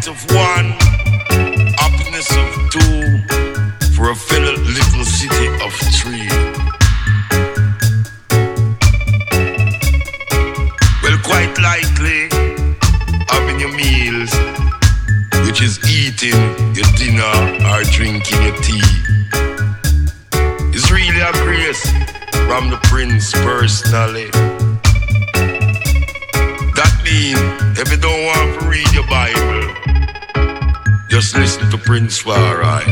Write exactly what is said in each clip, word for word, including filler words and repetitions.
delight of one, happiness of two, for a fellow little city of three. Well, quite likely, having your meals, which is eating your dinner or drinking your tea, is really a grace from the Prince personally. That means, if you don't want to read your Bible, just listen to Prince Farai.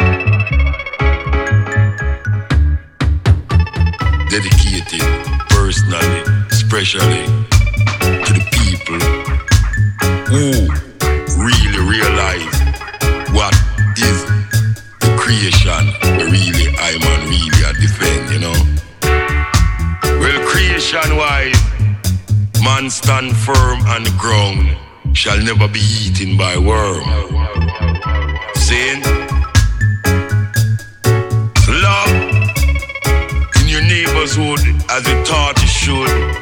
Dedicated personally, especially to the people who really realize what is the creation where really I man really a defend, you know. Well, creation-wise, man stand firm on the ground, shall never be eaten by worm. Saying, so love in your neighborhood as you thought you should.